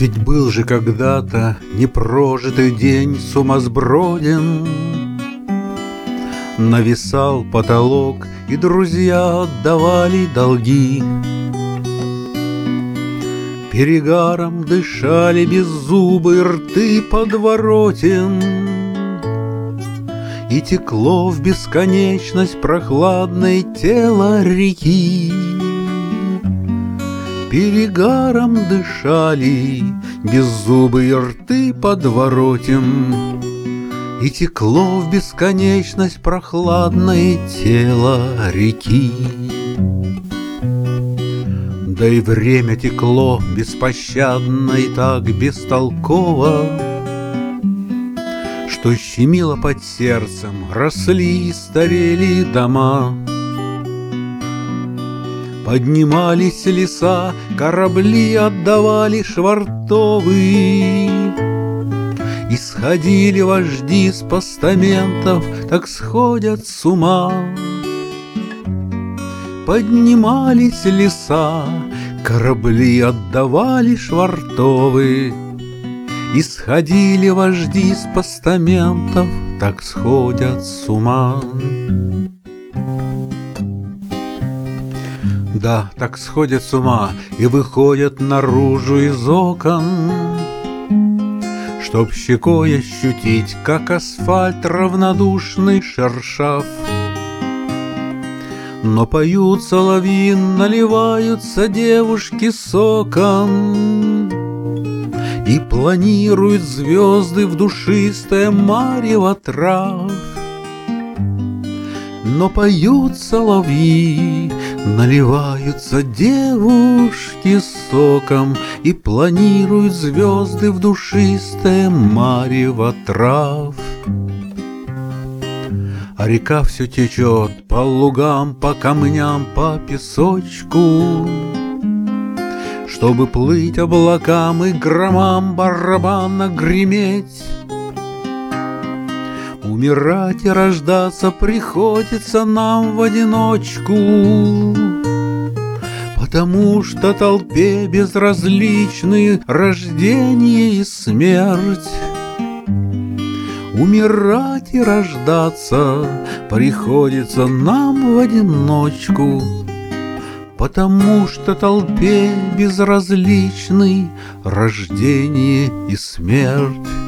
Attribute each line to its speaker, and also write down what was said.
Speaker 1: Ведь был же когда-то непрожитый день сумасброден, нависал потолок, и друзья отдавали долги. Перегаром дышали беззубые рты подворотен, и текло в бесконечность прохладное тело реки. Перегаром дышали беззубые рты подворотен, и текло в бесконечность прохладное тело реки. Да и время текло беспощадно и так бестолково, что щемило под сердцем, росли и старели дома. Поднимались леса, корабли отдавали швартовы, и сходили вожди с постаментов, так сходят с ума. Поднимались леса, корабли отдавали швартовы, и сходили вожди с постаментов, так сходят с ума. Да, так сходят с ума и выходят наружу из окон, чтоб щекой ощутить, как асфальт равнодушный шершав. Но поют соловьи, наливаются девушки соком, и планируют звезды в душистое марево трав. Но поют соловьи, наливаются девушки соком, и планируют звезды в душистое марево трав. А река все течет по лугам, по камням, по песочку, чтобы плыть облакам и громам барабана греметь. Умирать и рождаться приходится нам в одиночку, потому что толпе безразличны рождение и смерть. Умирать и рождаться приходится нам в одиночку, потому что толпе безразличны рождение и смерть.